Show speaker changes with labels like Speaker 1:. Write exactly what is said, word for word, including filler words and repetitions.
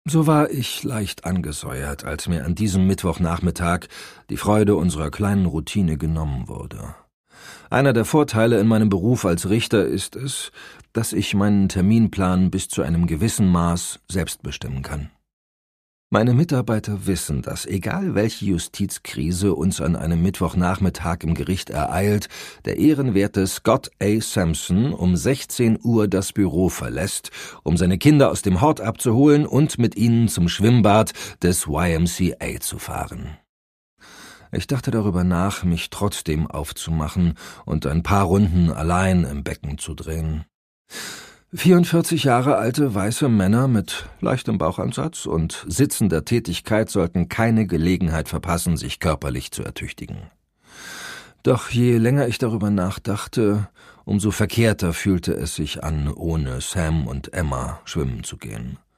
Speaker 1: So war ich leicht angesäuert, als mir an diesem Mittwochnachmittag die Freude unserer kleinen Routine genommen wurde. Einer der Vorteile in meinem Beruf als Richter ist es, dass ich meinen Terminplan bis zu einem gewissen Maß selbst bestimmen kann. Meine Mitarbeiter wissen, dass egal welche Justizkrise uns an einem Mittwochnachmittag im Gericht ereilt, der ehrenwerte Scott A. Sampson um sechzehn Uhr das Büro verlässt, um seine Kinder aus dem Hort abzuholen und mit ihnen zum Schwimmbad des Y M C A zu fahren. Ich dachte darüber nach, mich trotzdem aufzumachen und ein paar Runden allein im Becken zu drehen. vierundvierzig Jahre alte weiße Männer mit leichtem Bauchansatz und sitzender Tätigkeit sollten keine Gelegenheit verpassen, sich körperlich zu ertüchtigen. Doch je länger ich darüber nachdachte, umso verkehrter fühlte es sich an, ohne Sam und Emma schwimmen zu gehen.